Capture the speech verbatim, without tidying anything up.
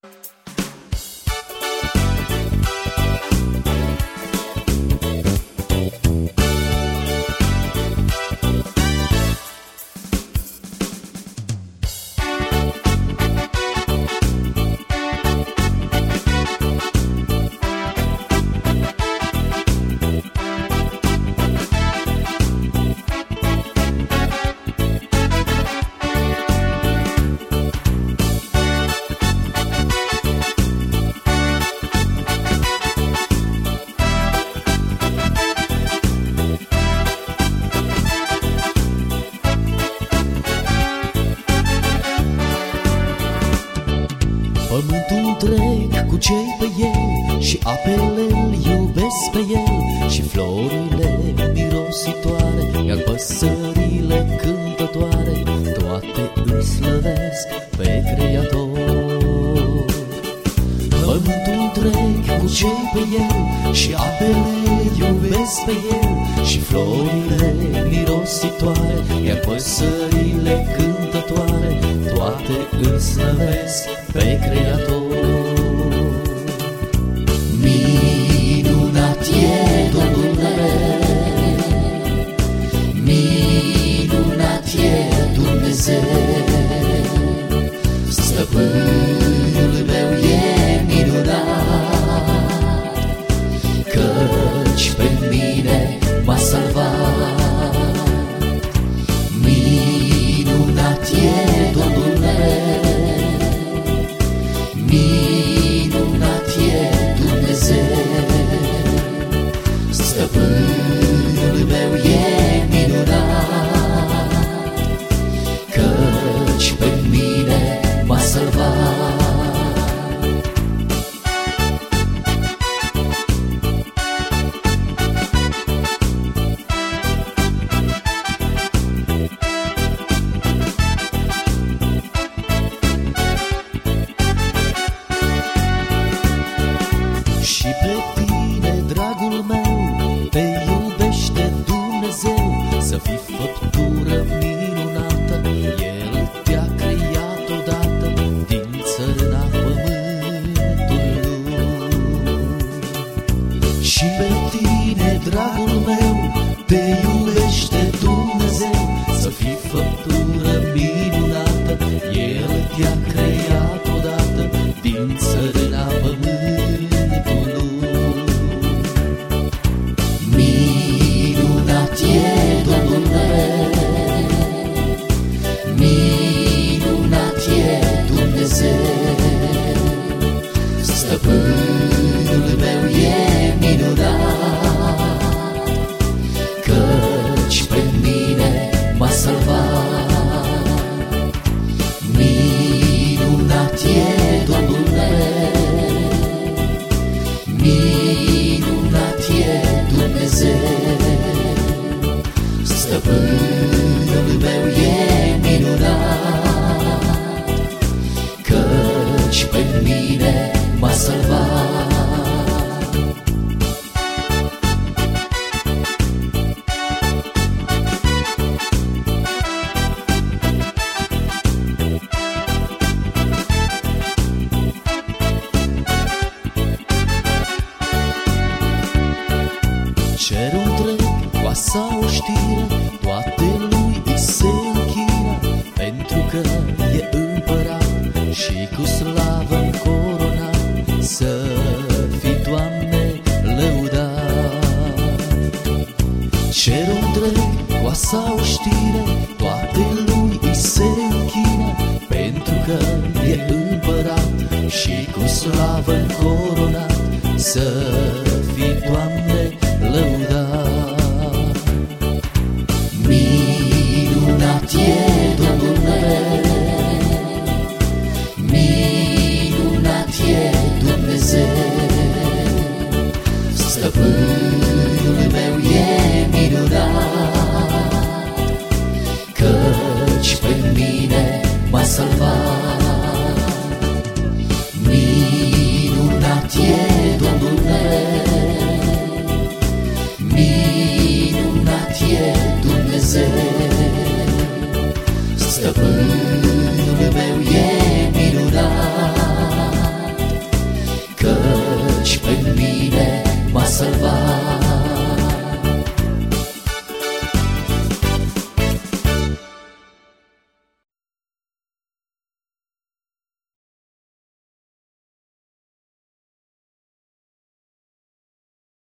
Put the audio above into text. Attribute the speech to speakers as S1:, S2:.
S1: Pământul întreg cu cei pe el și apele îl iubesc pe el, și florile mirositoare, iar păsările cântătoare, toate îl slăvesc pe Creator. Pământul întreg cu cei pe el și apele îl iubesc pe el, și florile mirositoare, iar păsările cântătoare, toate îl slăvesc pe Creator. Minunat e Domnul meu, minunat e Dumnezeu, stăpânul meu e minunat, căci pe mine m-a salvat. Minunat e Domnul meu, minunat e Dumnezeu, stăpânul meu e minunat, căci pe mine m-a salvat. Și pe tine, dragul meu, te iubește Dumnezeu, să fii făptură minunată, El te-a creat odată din țărâna pământului. Și pe tine, dragul meu, te iubește Dumnezeu, să fii făptură minunată, El te-a creat odată din țărâna pământului. Minunat e Domnul meu, minunat e Dumnezeu, stăpânul meu e minunat, căci pe mine m-a salvat. Minunat e Domnul meu, minunat e Dumnezeu, stăpânul meu e minunat, căci pe mine m-a salvat. Cerul întreg cu asa o știre, toate lui îi se închină, pentru că e împărat și cu slavă încoronat. Să fii, Doamne, lăudat. Cerul întreg cu asa o știre, toate lui îi se închină, pentru că e împărat și cu slavă încoronat. Să fii, Doamne, lăudat. Minunat e Domnul meu, minunat e Dumnezeu, stăpânul meu e minunat, căci pe mine m-a salvat. Minunat e Domnul meu, m-a salvat.